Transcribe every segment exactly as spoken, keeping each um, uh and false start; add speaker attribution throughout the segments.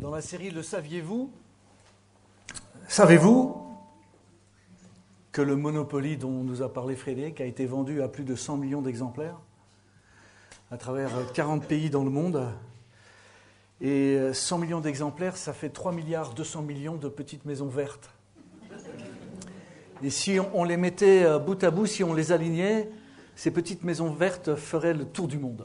Speaker 1: Dans la série Le saviez-vous ? Savez-vous que le Monopoly dont nous a parlé Frédéric a été vendu à plus de cent millions d'exemplaires à travers quarante pays dans le monde. Et cent millions d'exemplaires, ça fait trois milliards deux cents millions de petites maisons vertes. Et si on les mettait bout à bout, si on les alignait, ces petites maisons vertes feraient le tour du monde.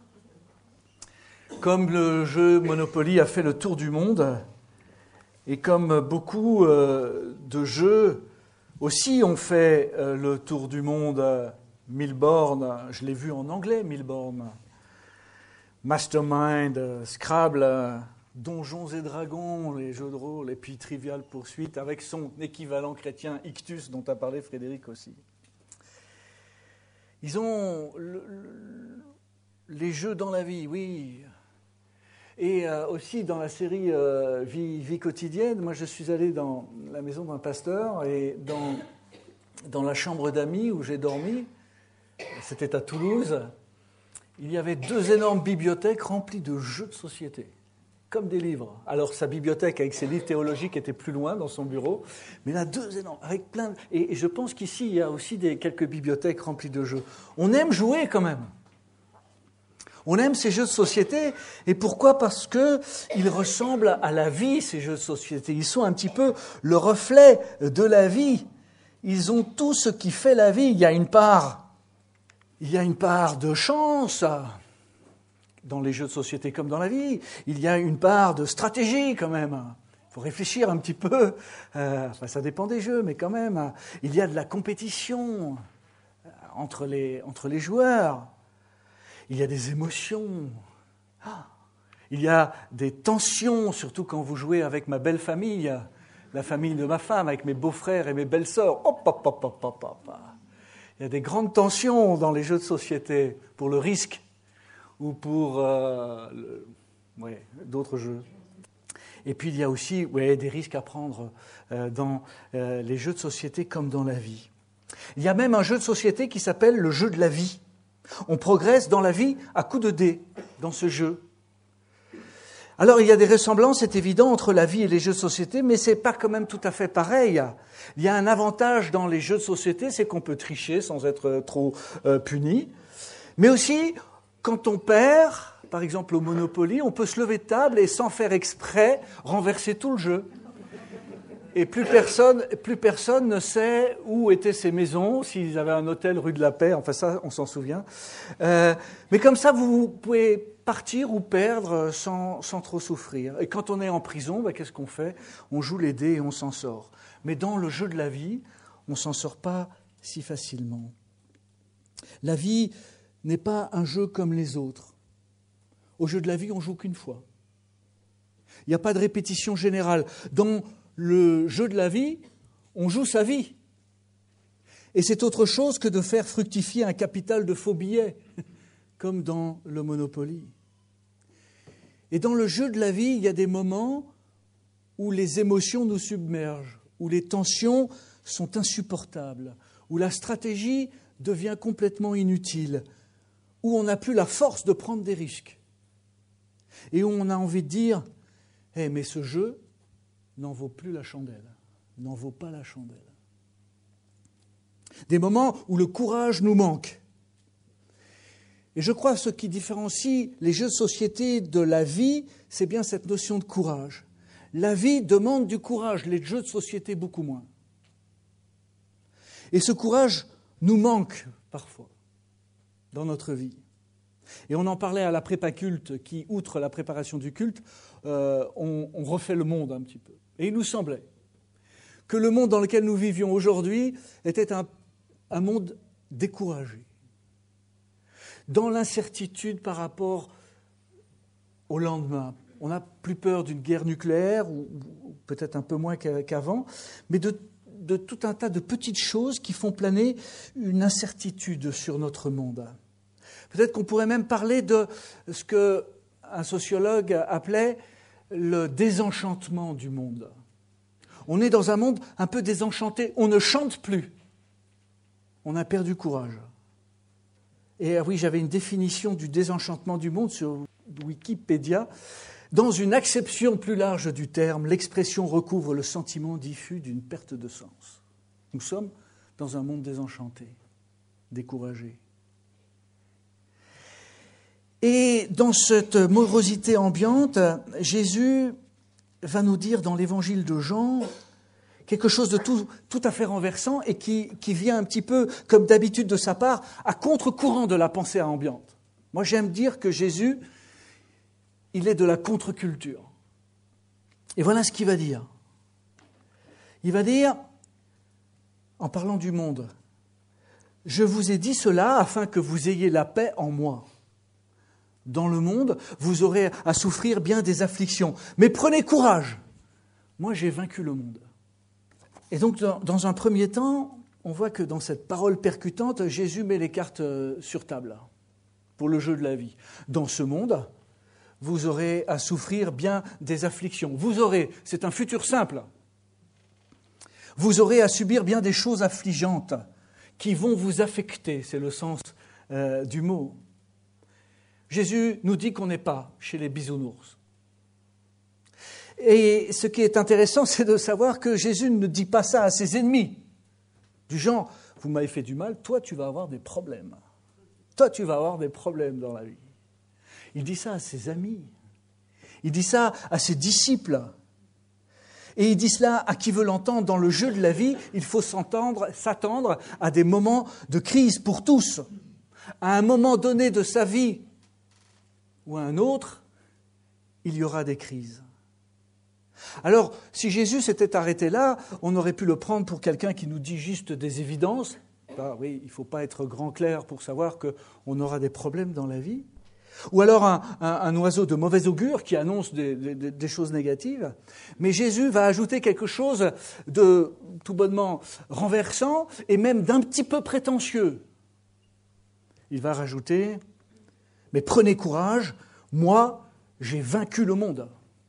Speaker 1: Comme le jeu Monopoly a fait le tour du monde, et comme beaucoup de jeux aussi ont fait le tour du monde, Milborn, je l'ai vu en anglais, Milborn, Mastermind, Scrabble, Donjons et Dragons, les jeux de rôle, et puis Trivial Pursuit, avec son équivalent chrétien Ictus, dont a parlé Frédéric aussi. Ils ont le, le, les jeux dans la vie, oui. Et euh, aussi dans la série euh, vie, vie quotidienne, moi je suis allé dans la maison d'un pasteur et dans, dans la chambre d'amis où j'ai dormi, c'était à Toulouse, il y avait deux énormes bibliothèques remplies de jeux de société, comme des livres. Alors sa bibliothèque avec ses livres théologiques était plus loin dans son bureau, mais là deux énormes, avec plein de... Et, et je pense qu'ici il y a aussi des, quelques bibliothèques remplies de jeux. On aime jouer quand même. On aime ces jeux de société, et pourquoi ? Parce qu'ils ressemblent à la vie, ces jeux de société. Ils sont un petit peu le reflet de la vie. Ils ont tout ce qui fait la vie. Il y a une part, il y a une part de chance dans les jeux de société comme dans la vie. Il y a une part de stratégie quand même. Il faut réfléchir un petit peu. Euh, enfin, ça dépend des jeux, mais quand même. Il y a de la compétition entre les, entre les joueurs. Il y a des émotions, ah, il y a des tensions, surtout quand vous jouez avec ma belle famille, la famille de ma femme, avec mes beaux-frères et mes belles-sœurs. Hop, hop, hop, hop, hop, hop. Il y a des grandes tensions dans les jeux de société pour le risque ou pour euh, le, ouais, d'autres jeux. Et puis il y a aussi ouais, des risques à prendre euh, dans euh, les jeux de société comme dans la vie. Il y a même un jeu de société qui s'appelle le jeu de la vie. On progresse dans la vie à coups de dés, dans ce jeu. Alors, il y a des ressemblances, c'est évident, entre la vie et les jeux de société, mais ce n'est pas quand même tout à fait pareil. Il y a un avantage dans les jeux de société, c'est qu'on peut tricher sans être trop euh, puni. Mais aussi, quand on perd, par exemple au Monopoly, on peut se lever de table et, sans faire exprès, renverser tout le jeu. Et plus personne, plus personne ne sait où étaient ces maisons, s'ils avaient un hôtel rue de la Paix, enfin ça, on s'en souvient. Euh, mais comme ça, vous pouvez partir ou perdre sans, sans trop souffrir. Et quand on est en prison, ben, qu'est-ce qu'on fait ? On joue les dés et on s'en sort. Mais dans le jeu de la vie, on ne s'en sort pas si facilement. La vie n'est pas un jeu comme les autres. Au jeu de la vie, on ne joue qu'une fois. Il n'y a pas de répétition générale. Dans le jeu de la vie, on joue sa vie. Et c'est autre chose que de faire fructifier un capital de faux billets, comme dans le Monopoly. Et dans le jeu de la vie, il y a des moments où les émotions nous submergent, où les tensions sont insupportables, où la stratégie devient complètement inutile, où on n'a plus la force de prendre des risques. Et où on a envie de dire « Eh, mais ce jeu, n'en vaut plus la chandelle, n'en vaut pas la chandelle. » Des moments où le courage nous manque. Et je crois que ce qui différencie les jeux de société de la vie, c'est bien cette notion de courage. La vie demande du courage, les jeux de société beaucoup moins. Et ce courage nous manque parfois dans notre vie. Et on en parlait à la prépa culte qui, outre la préparation du culte, euh, on, on refait le monde un petit peu. Et il nous semblait que le monde dans lequel nous vivions aujourd'hui était un, un monde découragé. Dans l'incertitude par rapport au lendemain. On n'a plus peur d'une guerre nucléaire, ou, ou peut-être un peu moins qu'avant, mais de, de tout un tas de petites choses qui font planer une incertitude sur notre monde. Peut-être qu'on pourrait même parler de ce qu'un sociologue appelait le désenchantement du monde. On est dans un monde un peu désenchanté. On ne chante plus. On a perdu courage. Et oui, j'avais une définition du désenchantement du monde sur Wikipédia. Dans une acception plus large du terme, l'expression recouvre le sentiment diffus d'une perte de sens. Nous sommes dans un monde désenchanté, découragé. Et dans cette morosité ambiante, Jésus va nous dire dans l'évangile de Jean quelque chose de tout, tout à fait renversant et qui, qui vient un petit peu, comme d'habitude de sa part, à contre-courant de la pensée ambiante. Moi, j'aime dire que Jésus, il est de la contre-culture. Et voilà ce qu'il va dire. Il va dire, en parlant du monde, « Je vous ai dit cela afin que vous ayez la paix en moi. Dans le monde, vous aurez à souffrir bien des afflictions. Mais prenez courage. Moi, j'ai vaincu le monde. » Et donc, dans, dans un premier temps, on voit que dans cette parole percutante, Jésus met les cartes sur table pour le jeu de la vie. Dans ce monde, vous aurez à souffrir bien des afflictions. Vous aurez, c'est un futur simple, vous aurez à subir bien des choses affligeantes qui vont vous affecter, c'est le sens euh, du mot. Jésus nous dit qu'on n'est pas chez les bisounours. Et ce qui est intéressant, c'est de savoir que Jésus ne dit pas ça à ses ennemis. Du genre, vous m'avez fait du mal, toi tu vas avoir des problèmes. Toi tu vas avoir des problèmes dans la vie. Il dit ça à ses amis. Il dit ça à ses disciples. Et il dit cela à qui veut l'entendre. Dans le jeu de la vie, il faut s'entendre, s'attendre à des moments de crise pour tous. À un moment donné de sa vie ou à un autre, il y aura des crises. Alors, si Jésus s'était arrêté là, on aurait pu le prendre pour quelqu'un qui nous dit juste des évidences. Ben oui, il ne faut pas être grand clair pour savoir qu'on aura des problèmes dans la vie. Ou alors un, un, un oiseau de mauvais augure qui annonce des, des, des choses négatives. Mais Jésus va ajouter quelque chose de tout bonnement renversant et même d'un petit peu prétentieux. Il va rajouter « Mais prenez courage, moi, j'ai vaincu le monde. »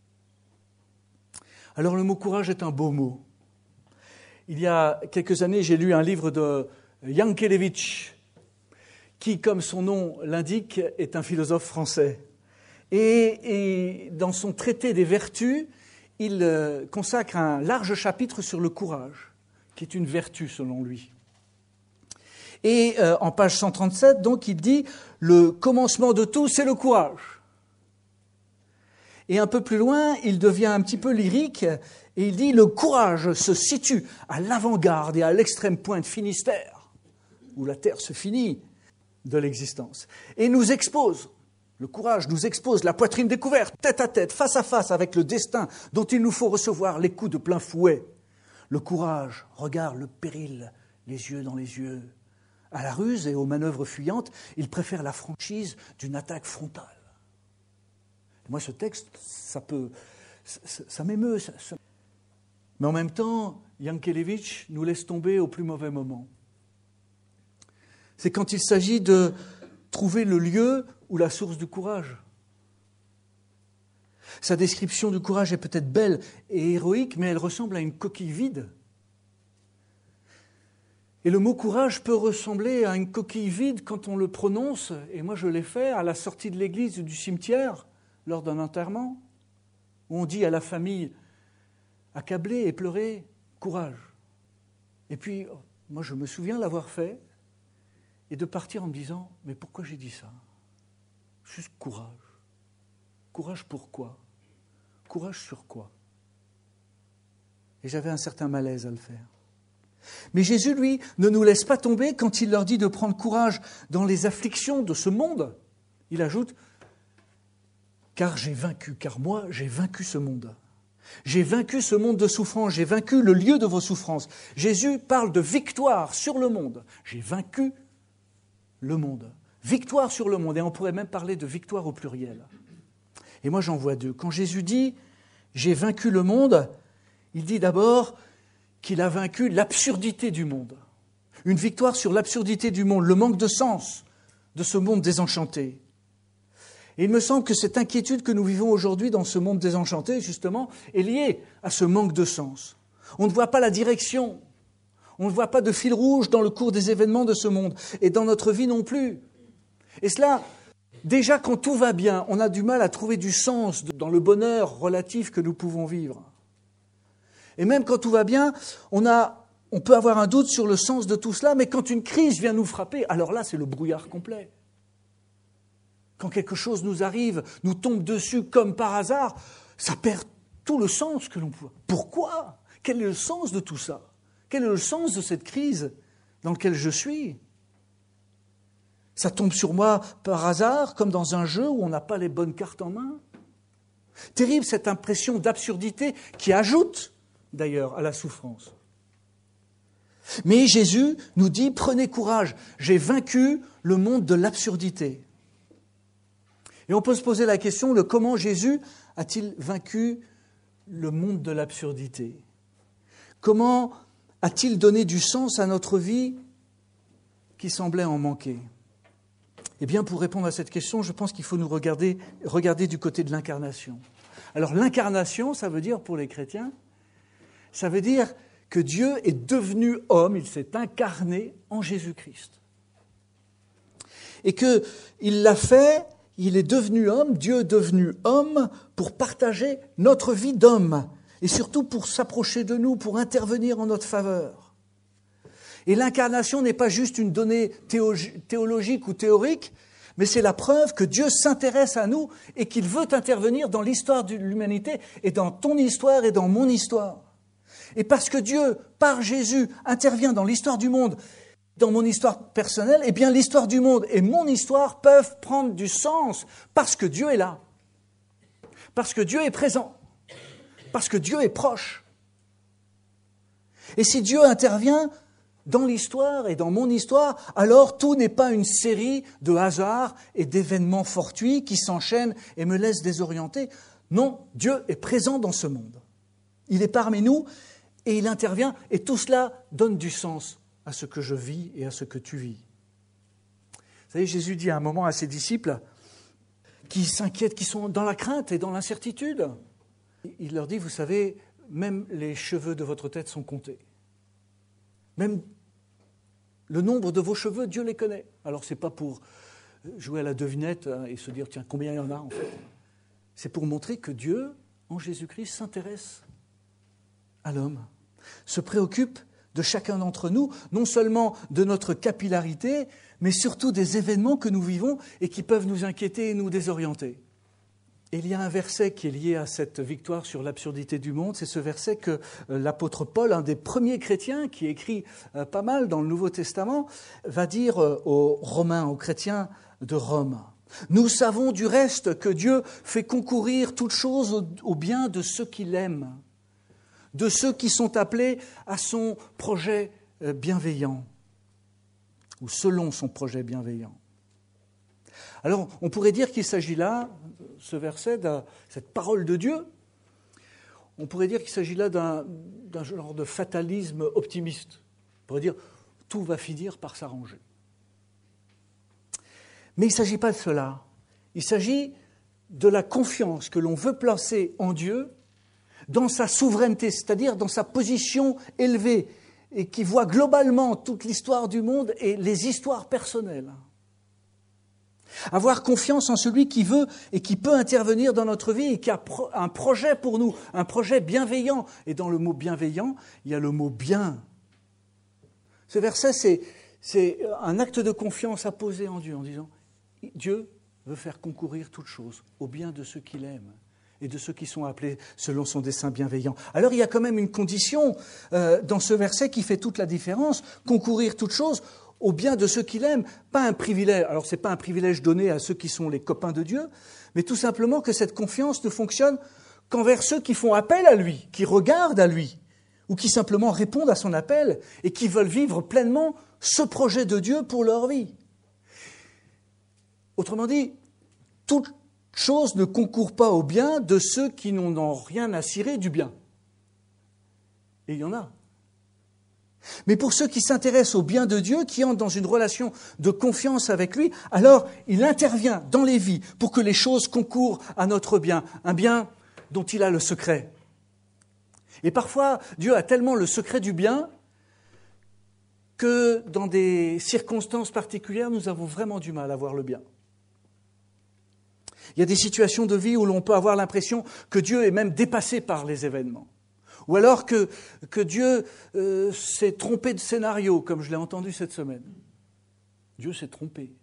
Speaker 1: Alors le mot courage est un beau mot. Il y a quelques années, j'ai lu un livre de Yankelevitch, qui, comme son nom l'indique, est un philosophe français. Et, et dans son traité des vertus, il consacre un large chapitre sur le courage, qui est une vertu selon lui. Et euh, en page cent trente-sept, donc, il dit « Le commencement de tout, c'est le courage ». Et un peu plus loin, il devient un petit peu lyrique et il dit « Le courage se situe à l'avant-garde et à l'extrême pointe Finistère, où la terre se finit, de l'existence. Et nous expose, le courage nous expose la poitrine découverte, tête à tête, face à face avec le destin dont il nous faut recevoir les coups de plein fouet. Le courage regarde le péril, les yeux dans les yeux. À la ruse et aux manœuvres fuyantes, il préfère la franchise d'une attaque frontale. » Moi, ce texte, ça peut, ça, ça m'émeut. Ça, ça... Mais en même temps, Yankelevitch nous laisse tomber au plus mauvais moment. C'est quand il s'agit de trouver le lieu ou la source du courage. Sa description du courage est peut-être belle et héroïque, mais elle ressemble à une coquille vide. Et le mot courage peut ressembler à une coquille vide quand on le prononce, et moi je l'ai fait à la sortie de l'église ou du cimetière, lors d'un enterrement, où on dit à la famille accablée et pleurée, courage. Et puis, moi je me souviens l'avoir fait, et de partir en me disant, mais pourquoi j'ai dit ça ? Juste courage. Courage pourquoi ? Courage sur quoi ? Et j'avais un certain malaise à le faire. Mais Jésus, lui, ne nous laisse pas tomber quand il leur dit de prendre courage dans les afflictions de ce monde. Il ajoute, car j'ai vaincu, car moi j'ai vaincu ce monde. J'ai vaincu ce monde de souffrance, j'ai vaincu le lieu de vos souffrances. Jésus parle de victoire sur le monde. J'ai vaincu le monde. Victoire sur le monde. Et on pourrait même parler de victoire au pluriel. Et moi j'en vois deux. Quand Jésus dit « j'ai vaincu le monde », il dit d'abord qu'il a vaincu l'absurdité du monde. Une victoire sur l'absurdité du monde, le manque de sens de ce monde désenchanté. Et il me semble que cette inquiétude que nous vivons aujourd'hui dans ce monde désenchanté, justement, est liée à ce manque de sens. On ne voit pas la direction, on ne voit pas de fil rouge dans le cours des événements de ce monde, et dans notre vie non plus. Et cela déjà quand tout va bien, on a du mal à trouver du sens dans le bonheur relatif que nous pouvons vivre. Et même quand tout va bien, on, a, on peut avoir un doute sur le sens de tout cela, mais quand une crise vient nous frapper, alors là, c'est le brouillard complet. Quand quelque chose nous arrive, nous tombe dessus comme par hasard, ça perd tout le sens que l'on peut. Pourquoi ? Quel est le sens de tout ça ? Quel est le sens de cette crise dans laquelle je suis ? Ça tombe sur moi par hasard, comme dans un jeu où on n'a pas les bonnes cartes en main. Terrible cette impression d'absurdité qui ajoute d'ailleurs à la souffrance. Mais Jésus nous dit, prenez courage, j'ai vaincu le monde de l'absurdité. Et on peut se poser la question de comment Jésus a-t-il vaincu le monde de l'absurdité ? Comment a-t-il donné du sens à notre vie qui semblait en manquer ? Eh bien, pour répondre à cette question, je pense qu'il faut nous regarder, regarder du côté de l'incarnation. Alors, l'incarnation, ça veut dire, pour les chrétiens, ça veut dire que Dieu est devenu homme, il s'est incarné en Jésus-Christ. Et qu'il l'a fait, il est devenu homme, Dieu est devenu homme pour partager notre vie d'homme, et surtout pour s'approcher de nous, pour intervenir en notre faveur. Et l'incarnation n'est pas juste une donnée théologique ou théorique, mais c'est la preuve que Dieu s'intéresse à nous et qu'il veut intervenir dans l'histoire de l'humanité et dans ton histoire et dans mon histoire. Et parce que Dieu, par Jésus, intervient dans l'histoire du monde, dans mon histoire personnelle, eh bien l'histoire du monde et mon histoire peuvent prendre du sens parce que Dieu est là, parce que Dieu est présent, parce que Dieu est proche. Et si Dieu intervient dans l'histoire et dans mon histoire, alors tout n'est pas une série de hasards et d'événements fortuits qui s'enchaînent et me laissent désorienté. Non, Dieu est présent dans ce monde. Il est parmi nous et il intervient et tout cela donne du sens à ce que je vis et à ce que tu vis. Vous savez, Jésus dit à un moment à ses disciples qui s'inquiètent, qui sont dans la crainte et dans l'incertitude. Il leur dit, vous savez, même les cheveux de votre tête sont comptés. Même le nombre de vos cheveux, Dieu les connaît. Alors, ce n'est pas pour jouer à la devinette et se dire, tiens, combien il y en a en fait. C'est pour montrer que Dieu, en Jésus-Christ, s'intéresse à l'homme, se préoccupe de chacun d'entre nous, non seulement de notre capillarité, mais surtout des événements que nous vivons et qui peuvent nous inquiéter et nous désorienter. Et il y a un verset qui est lié à cette victoire sur l'absurdité du monde, c'est ce verset que l'apôtre Paul, un des premiers chrétiens qui écrit pas mal dans le Nouveau Testament, va dire aux Romains, aux chrétiens de Rome. « Nous savons du reste que Dieu fait concourir toutes choses au bien de ceux qui l'aiment, de ceux qui sont appelés à son projet bienveillant, ou selon son projet bienveillant. » Alors, on pourrait dire qu'il s'agit là, ce verset, de cette parole de Dieu, on pourrait dire qu'il s'agit là d'un, d'un genre de fatalisme optimiste. On pourrait dire, tout va finir par s'arranger. Mais il ne s'agit pas de cela. Il s'agit de la confiance que l'on veut placer en Dieu dans sa souveraineté, c'est-à-dire dans sa position élevée et qui voit globalement toute l'histoire du monde et les histoires personnelles. Avoir confiance en celui qui veut et qui peut intervenir dans notre vie et qui a un projet pour nous, un projet bienveillant. Et dans le mot bienveillant, il y a le mot bien. Ce verset, c'est, c'est un acte de confiance à poser en Dieu en disant « Dieu veut faire concourir toutes choses au bien de ceux qu'il aime et de ceux qui sont appelés selon son dessein bienveillant. » Alors il y a quand même une condition euh, dans ce verset qui fait toute la différence, concourir toutes choses au bien de ceux qu'il aime, pas un privilège. Alors, ce n'est pas un privilège donné à ceux qui sont les copains de Dieu, mais tout simplement que cette confiance ne fonctionne qu'envers ceux qui font appel à lui, qui regardent à lui, ou qui simplement répondent à son appel et qui veulent vivre pleinement ce projet de Dieu pour leur vie. Autrement dit, toute chose ne concourt pas au bien de ceux qui n'en ont rien à cirer du bien. Et il y en a. Mais pour ceux qui s'intéressent au bien de Dieu, qui entrent dans une relation de confiance avec lui, alors il intervient dans les vies pour que les choses concourent à notre bien, un bien dont il a le secret. Et parfois, Dieu a tellement le secret du bien que dans des circonstances particulières, nous avons vraiment du mal à voir le bien. Il y a des situations de vie où l'on peut avoir l'impression que Dieu est même dépassé par les événements. Ou alors que, que Dieu euh, s'est trompé de scénario, comme je l'ai entendu cette semaine. Dieu s'est trompé.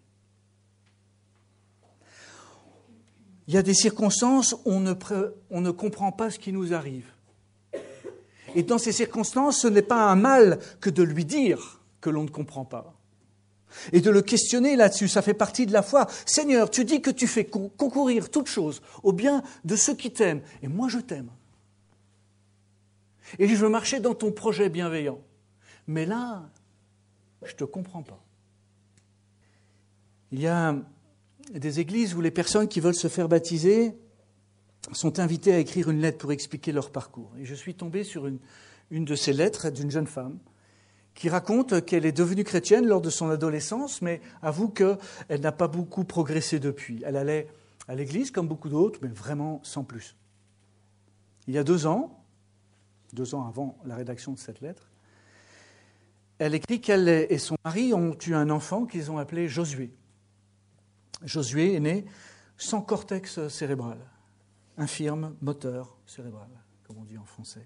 Speaker 1: Il y a des circonstances où on ne, on ne comprend pas ce qui nous arrive. Et dans ces circonstances, ce n'est pas un mal que de lui dire que l'on ne comprend pas. Et de le questionner là-dessus, ça fait partie de la foi. Seigneur, tu dis que tu fais concourir toutes choses au bien de ceux qui t'aiment. Et moi, je t'aime. Et je veux marcher dans ton projet bienveillant. Mais là, je ne te comprends pas. Il y a des églises où les personnes qui veulent se faire baptiser sont invitées à écrire une lettre pour expliquer leur parcours. Et je suis tombé sur une, une de ces lettres d'une jeune femme qui raconte qu'elle est devenue chrétienne lors de son adolescence, mais avoue qu'elle n'a pas beaucoup progressé depuis. Elle allait à l'église comme beaucoup d'autres, mais vraiment sans plus. Il y a deux ans, deux ans avant la rédaction de cette lettre, elle écrit qu'elle et son mari ont eu un enfant qu'ils ont appelé Josué. Josué est né sans cortex cérébral, infirme moteur cérébral, comme on dit en français.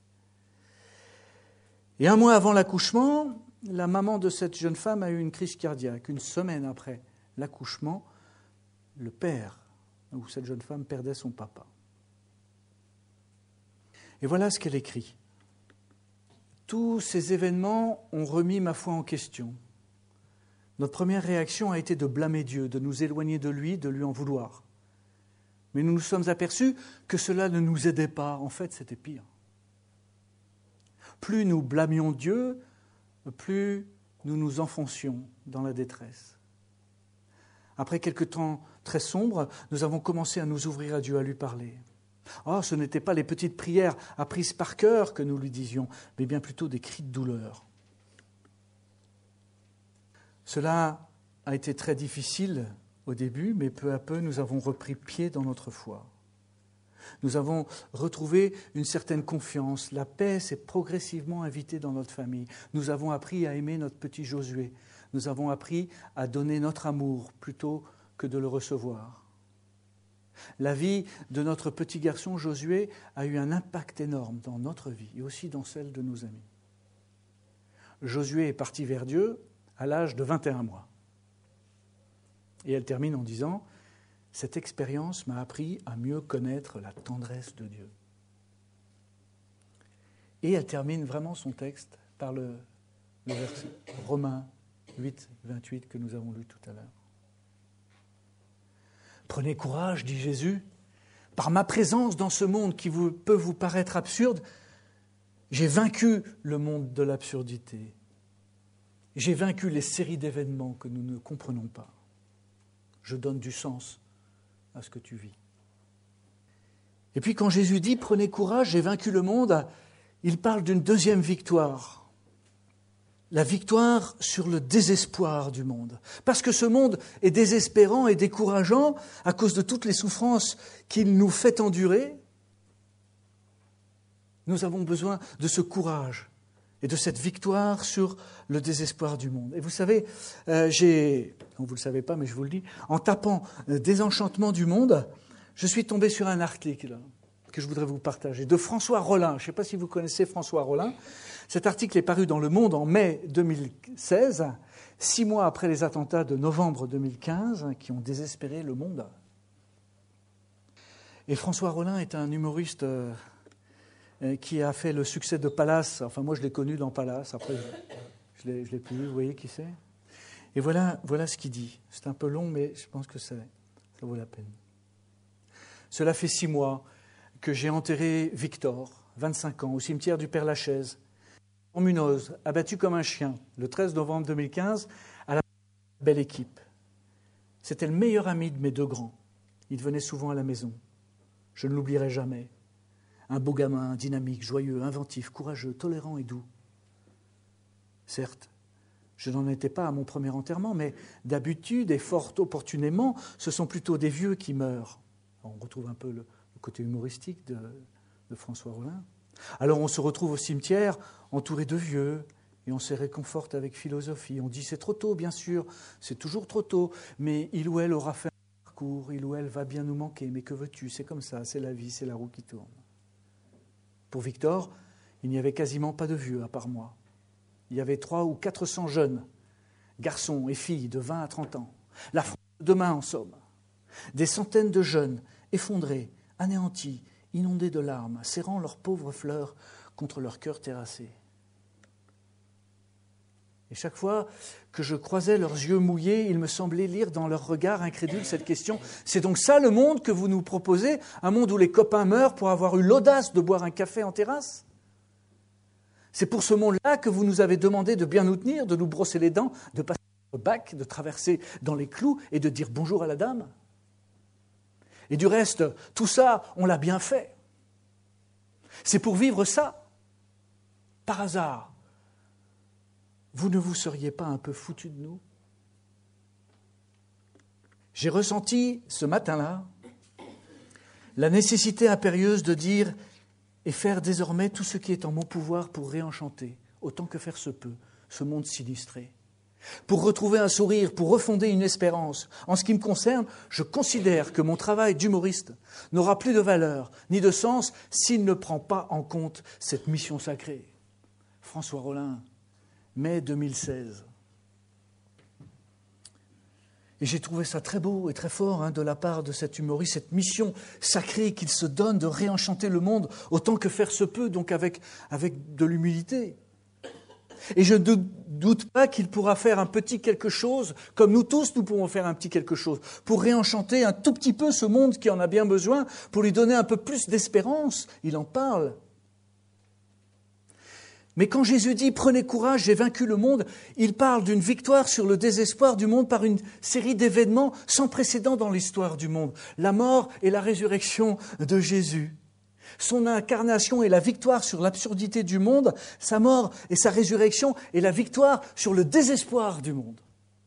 Speaker 1: Et un mois avant l'accouchement, la maman de cette jeune femme a eu une crise cardiaque. Une semaine après l'accouchement, le père, ou cette jeune femme, perdait son papa. Et voilà ce qu'elle écrit. Tous ces événements ont remis ma foi en question. Notre première réaction a été de blâmer Dieu, de nous éloigner de lui, de lui en vouloir. Mais nous nous sommes aperçus que cela ne nous aidait pas. En fait, c'était pire. Plus nous blâmions Dieu, plus nous nous enfoncions dans la détresse. Après quelques temps très sombres, nous avons commencé à nous ouvrir à Dieu, à lui parler. Oh, ce n'étaient pas les petites prières apprises par cœur que nous lui disions, mais bien plutôt des cris de douleur. Cela a été très difficile au début, mais peu à peu, nous avons repris pied dans notre foi. Nous avons retrouvé une certaine confiance. La paix s'est progressivement invitée dans notre famille. Nous avons appris à aimer notre petit Josué. Nous avons appris à donner notre amour plutôt que de le recevoir. La vie de notre petit garçon Josué a eu un impact énorme dans notre vie et aussi dans celle de nos amis. Josué est parti vers Dieu à l'âge de vingt et un mois. Et elle termine en disant « Cette expérience m'a appris à mieux connaître la tendresse de Dieu. » Et elle termine vraiment son texte par le, le verset Romains huit, vingt-huit que nous avons lu tout à l'heure. « Prenez courage, dit Jésus, par ma présence dans ce monde qui vous, peut vous paraître absurde, j'ai vaincu le monde de l'absurdité. J'ai vaincu les séries d'événements que nous ne comprenons pas. Je donne du sens à ce que tu vis. » Et puis quand Jésus dit « Prenez courage, j'ai vaincu le monde », il parle d'une deuxième victoire. La victoire sur le désespoir du monde. Parce que ce monde est désespérant et décourageant à cause de toutes les souffrances qu'il nous fait endurer. Nous avons besoin de ce courage et de cette victoire sur le désespoir du monde. Et vous savez, euh, j'ai, vous ne le savez pas, mais je vous le dis, en tapant euh, « Désenchantement du monde », je suis tombé sur un article que je voudrais vous partager, de François Rollin. Je ne sais pas si vous connaissez François Rollin. Cet article est paru dans Le Monde en mai deux mille seize, six mois après les attentats de novembre deux mille quinze, qui ont désespéré le monde. Et François Rollin est un humoriste euh, qui a fait le succès de Palace. Enfin, moi, je l'ai connu dans Palace. Après, je ne l'ai, je l'ai plus vu. Vous voyez qui c'est ? Et voilà, voilà ce qu'il dit. C'est un peu long, mais je pense que ça, ça vaut la peine. Cela fait six mois que j'ai enterré Victor, vingt-cinq ans, au cimetière du Père-Lachaise, en Munoz, abattu comme un chien, le treize novembre deux mille quinze, à la belle équipe. C'était le meilleur ami de mes deux grands. Il venait souvent à la maison. Je ne l'oublierai jamais. Un beau gamin, dynamique, joyeux, inventif, courageux, tolérant et doux. Certes, je n'en étais pas à mon premier enterrement, mais d'habitude et fort opportunément, ce sont plutôt des vieux qui meurent. On retrouve un peu le, le côté humoristique de, de François Rollin. Alors on se retrouve au cimetière, entouré de vieux, et on se réconforte avec philosophie. On dit c'est trop tôt, bien sûr, c'est toujours trop tôt, mais il ou elle aura fait parcours, il ou elle va bien nous manquer, mais que veux-tu, c'est comme ça, c'est la vie, c'est la roue qui tourne. Pour Victor, il n'y avait quasiment pas de vieux à part moi. Il y avait trois ou quatre cents jeunes, garçons et filles de vingt à trente ans. La France de demain, en somme. Des centaines de jeunes, effondrés, anéantis, inondés de larmes, serrant leurs pauvres fleurs contre leur cœur terrassé. Et chaque fois que je croisais leurs yeux mouillés, il me semblait lire dans leur regard incrédule cette question. C'est donc ça le monde que vous nous proposez? Un monde où les copains meurent pour avoir eu l'audace de boire un café en terrasse? C'est pour ce monde-là que vous nous avez demandé de bien nous tenir, de nous brosser les dents, de passer le bac, de traverser dans les clous et de dire bonjour à la dame? Et du reste, tout ça, on l'a bien fait. C'est pour vivre ça. Par hasard, vous ne vous seriez pas un peu foutus de nous? J'ai ressenti ce matin-là la nécessité impérieuse de dire et faire désormais tout ce qui est en mon pouvoir pour réenchanter, autant que faire se peut, ce monde sinistré. Pour retrouver un sourire, pour refonder une espérance. En ce qui me concerne, je considère que mon travail d'humoriste n'aura plus de valeur ni de sens s'il ne prend pas en compte cette mission sacrée. François Rollin, mai deux mille seize. Et j'ai trouvé ça très beau et très fort hein, de la part de cet humoriste, cette mission sacrée qu'il se donne de réenchanter le monde autant que faire se peut, donc avec, avec de l'humilité. Et je ne doute pas qu'il pourra faire un petit quelque chose, comme nous tous nous pouvons faire un petit quelque chose, pour réenchanter un tout petit peu ce monde qui en a bien besoin, pour lui donner un peu plus d'espérance. Il en parle. Mais quand Jésus dit « Prenez courage, j'ai vaincu le monde », il parle d'une victoire sur le désespoir du monde par une série d'événements sans précédent dans l'histoire du monde. La mort et la résurrection de Jésus. Son incarnation et la victoire sur l'absurdité du monde, sa mort et sa résurrection et la victoire sur le désespoir du monde.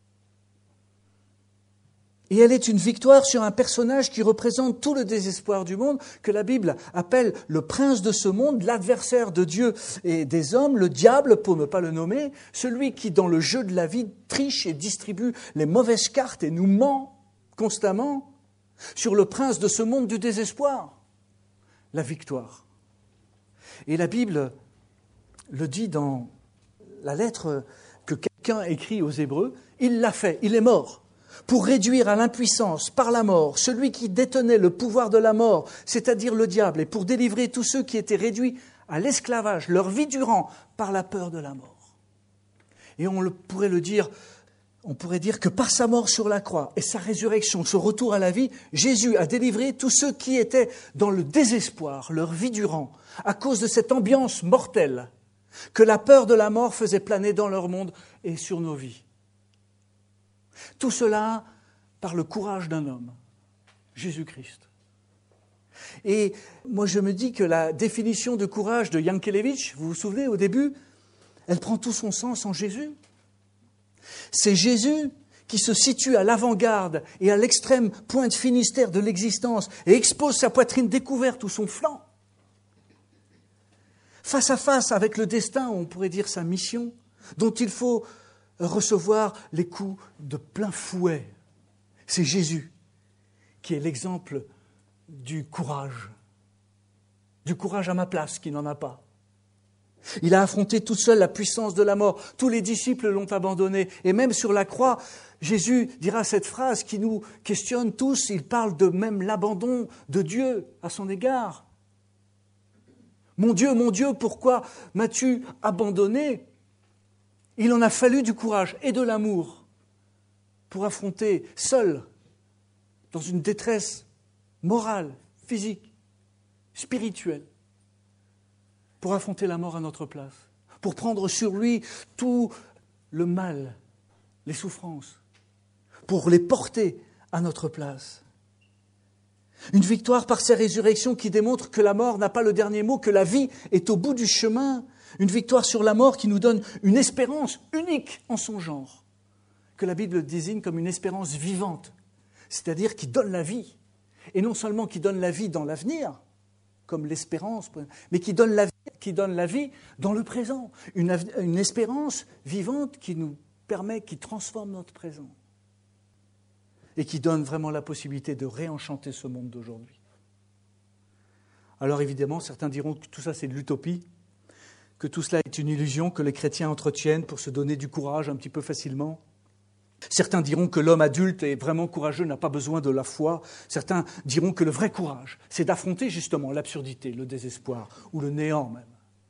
Speaker 1: Et elle est une victoire sur un personnage qui représente tout le désespoir du monde, que la Bible appelle le prince de ce monde, l'adversaire de Dieu et des hommes, le diable pour ne pas le nommer, celui qui dans le jeu de la vie triche et distribue les mauvaises cartes et nous ment constamment, sur le prince de ce monde du désespoir. La victoire. Et la Bible le dit dans la lettre que quelqu'un écrit aux Hébreux, il l'a fait, il est mort, pour réduire à l'impuissance par la mort celui qui détenait le pouvoir de la mort, c'est-à-dire le diable, et pour délivrer tous ceux qui étaient réduits à l'esclavage, leur vie durant, par la peur de la mort. Et on le, pourrait le dire, on pourrait dire que par sa mort sur la croix et sa résurrection, ce retour à la vie, Jésus a délivré tous ceux qui étaient dans le désespoir, leur vie durant, à cause de cette ambiance mortelle que la peur de la mort faisait planer dans leur monde et sur nos vies. Tout cela par le courage d'un homme, Jésus-Christ. Et moi je me dis que la définition de courage de Yankelevitch, vous vous souvenez au début, elle prend tout son sens en Jésus. C'est Jésus qui se situe à l'avant-garde et à l'extrême pointe finistère de l'existence et expose sa poitrine découverte ou son flanc. Face à face avec le destin, on pourrait dire sa mission, dont il faut recevoir les coups de plein fouet. C'est Jésus qui est l'exemple du courage, du courage à ma place qui n'en a pas. Il a affronté tout seul la puissance de la mort. Tous les disciples l'ont abandonné. Et même sur la croix, Jésus dira cette phrase qui nous questionne tous. Il parle de même l'abandon de Dieu à son égard. Mon Dieu, mon Dieu, pourquoi m'as-tu abandonné ? Il en a fallu du courage et de l'amour pour affronter seul, dans une détresse morale, physique, spirituelle, pour affronter la mort à notre place, pour prendre sur lui tout le mal, les souffrances, pour les porter à notre place. Une victoire par sa résurrection qui démontre que la mort n'a pas le dernier mot, que la vie est au bout du chemin. Une victoire sur la mort qui nous donne une espérance unique en son genre, que la Bible désigne comme une espérance vivante, c'est-à-dire qui donne la vie. Et non seulement qui donne la vie dans l'avenir, comme l'espérance, mais qui donne la vie, qui donne la vie dans le présent. Une, une espérance vivante qui nous permet, qui transforme notre présent. et qui donne vraiment la possibilité de réenchanter ce monde d'aujourd'hui. Alors évidemment, certains diront que tout ça c'est de l'utopie, que tout cela est une illusion que les chrétiens entretiennent pour se donner du courage un petit peu facilement. Certains diront que l'homme adulte est vraiment courageux, n'a pas besoin de la foi. Certains diront que le vrai courage, c'est d'affronter justement l'absurdité, le désespoir ou le néant même.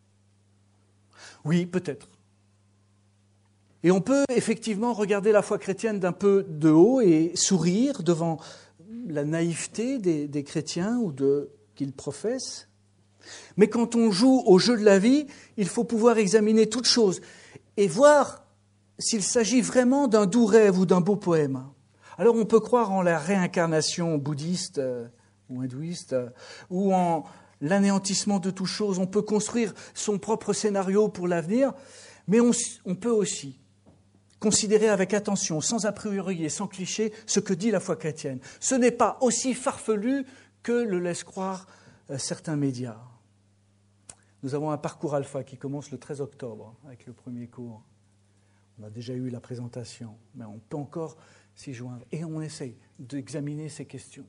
Speaker 1: Oui, peut-être. Et on peut effectivement regarder la foi chrétienne d'un peu de haut et sourire devant la naïveté des, des chrétiens ou de qu'ils professent. Mais quand on joue au jeu de la vie, il faut pouvoir examiner toute chose et voir s'il s'agit vraiment d'un doux rêve ou d'un beau poème. Alors on peut croire en la réincarnation bouddhiste euh, ou hindouiste euh, ou en l'anéantissement de toute chose. On peut construire son propre scénario pour l'avenir, mais on, on peut aussi considérer avec attention, sans a priori et sans cliché, ce que dit la foi chrétienne. Ce n'est pas aussi farfelu que le laissent croire euh, certains médias. Nous avons un parcours alpha qui commence le treize octobre avec le premier cours. On a déjà eu la présentation, mais on peut encore s'y joindre. Et on essaye d'examiner ces questions.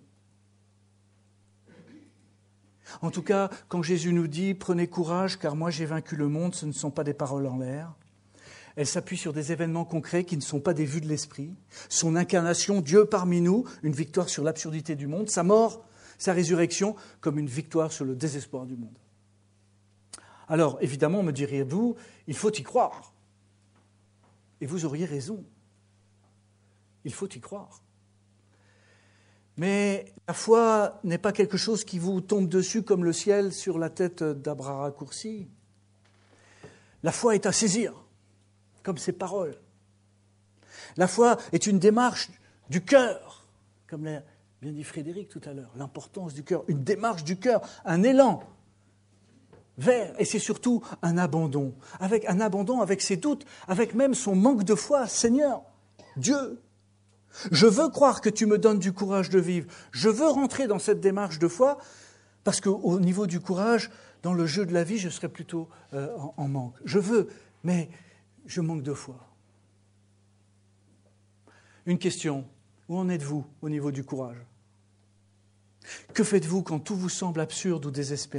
Speaker 1: En tout cas, quand Jésus nous dit « Prenez courage, car moi j'ai vaincu le monde », ce ne sont pas des paroles en l'air. Elles s'appuient sur des événements concrets qui ne sont pas des vues de l'esprit. Son incarnation, Dieu parmi nous, une victoire sur l'absurdité du monde. Sa mort, sa résurrection, comme une victoire sur le désespoir du monde. Alors, évidemment, me diriez-vous, il faut y croire. Et vous auriez raison. Il faut y croire. Mais la foi n'est pas quelque chose qui vous tombe dessus comme le ciel sur la tête d'Abra raccourci. La foi est à saisir, comme ces paroles. La foi est une démarche du cœur, comme l'a bien dit Frédéric tout à l'heure, l'importance du cœur, une démarche du cœur, un élan vers, et c'est surtout un abandon, avec un abandon avec ses doutes, avec même son manque de foi. Seigneur, Dieu, je veux croire que tu me donnes du courage de vivre. Je veux rentrer dans cette démarche de foi, parce qu'au niveau du courage, dans le jeu de la vie, je serais plutôt euh, en, en manque. Je veux, mais je manque de foi. Une question, où en êtes-vous au niveau du courage ? Que faites-vous quand tout vous semble absurde ou désespérant ?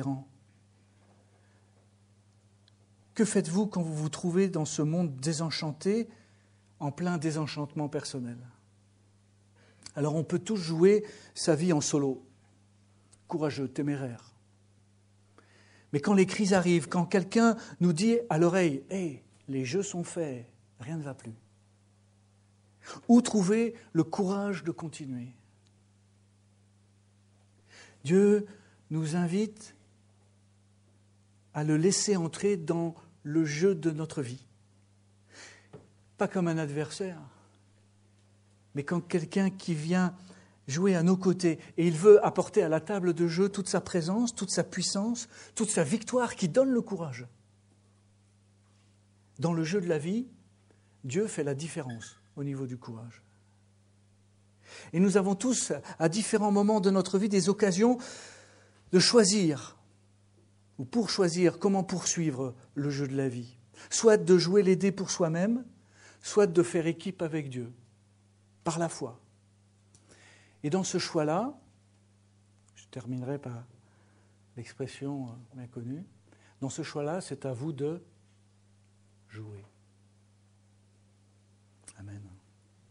Speaker 1: Que faites-vous quand vous vous trouvez dans ce monde désenchanté, en plein désenchantement personnel ? Alors on peut tous jouer sa vie en solo, courageux, téméraire. Mais quand les crises arrivent, quand quelqu'un nous dit à l'oreille « Hey, les jeux sont faits, rien ne va plus », où trouver le courage de continuer ? Dieu nous invite à le laisser entrer dans le jeu de notre vie. Pas comme un adversaire, mais comme quelqu'un qui vient jouer à nos côtés. Et il veut apporter à la table de jeu toute sa présence, toute sa puissance, toute sa victoire qui donne le courage. Dans le jeu de la vie, Dieu fait la différence au niveau du courage. Et nous avons tous, à différents moments de notre vie, des occasions de choisir, ou pour choisir comment poursuivre le jeu de la vie. Soit de jouer les dés pour soi-même, soit de faire équipe avec Dieu, par la foi. Et dans ce choix-là, je terminerai par l'expression bien connue, dans ce choix-là, c'est à vous de jouer. Amen.